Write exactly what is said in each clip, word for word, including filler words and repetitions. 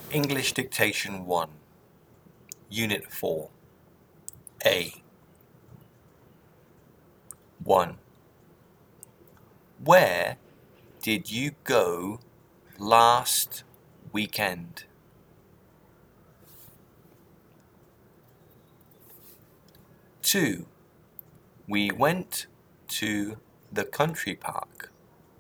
English Dictation one, Unit four, A. one. Where did you go last weekend? two. We went to the country park.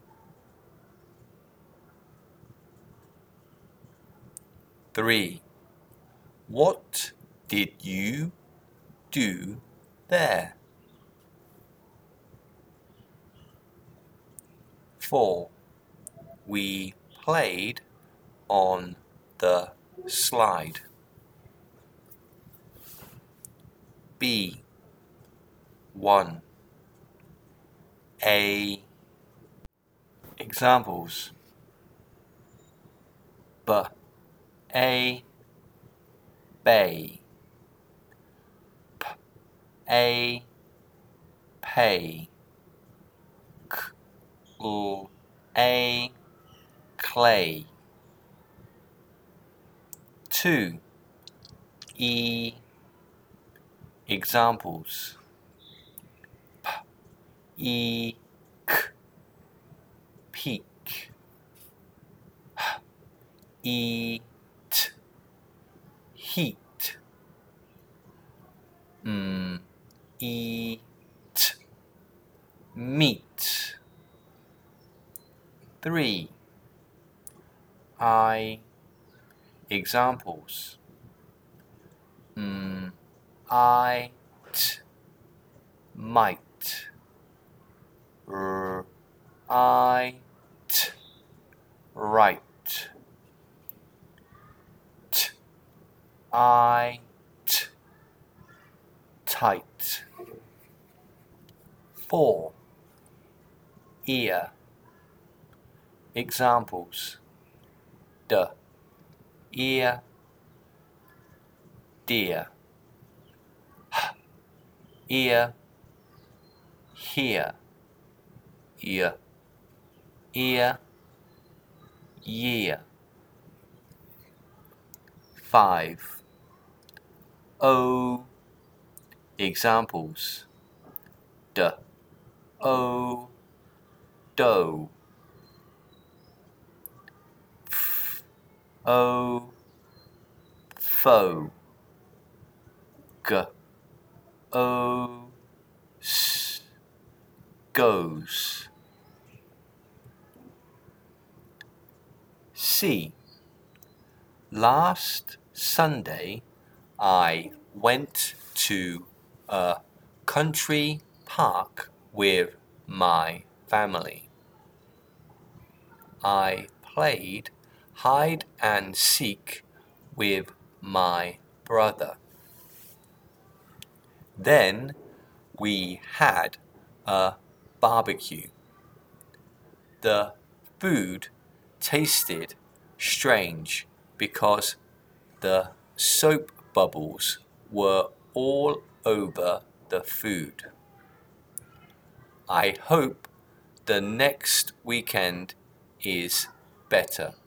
three. What did you do there? four. We played on the slide. B. one. A. Examples: B, a, bay. P, a, pay. K, l, a, clay. two. E. Examples: P, e, k, peak. H, e, t, heat. M, e, t, meat. three. I. Examples: M, I, t, might. R, I, t, right. T, I, t, tight. four. Ear. Examples: D, ear, dear. H, ear, here. Y, ear, year. five. O. Examples: D, o, dough. F, o, foe. G, o, s, goes. C. Last Sunday, I went to a country park with my family. I played hide and seek with my brother. Then we had a barbecue. The food tasted strange because the soap bubbles were all over the food. I hope the next weekend is better.